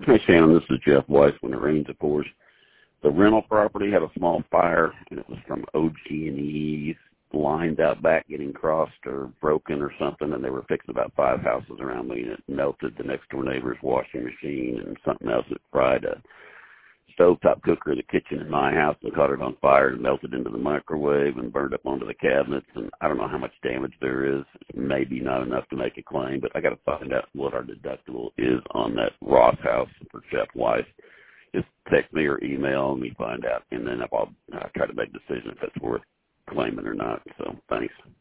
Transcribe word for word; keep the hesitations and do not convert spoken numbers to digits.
Hey, Shannon, this is Jeff Weiss. When it rains, it pours. The rental property had a small fire, and it was from O G and E's lines out back getting crossed or broken or something, and they were fixing about five houses around me, and it melted the next-door neighbor's washing machine and something else that fried a stovetop cooker in the kitchen in my house and caught it on fire and melted into the microwave and burned up onto the cabinets. And I don't know how much damage there is. It's maybe not enough to make a claim, but I got to find out what our deductible is on that Ross house for Jeff Weiss. Just text me or email me, find out, and then I'll, I'll try to make a decision if it's worth claiming or not. So thanks.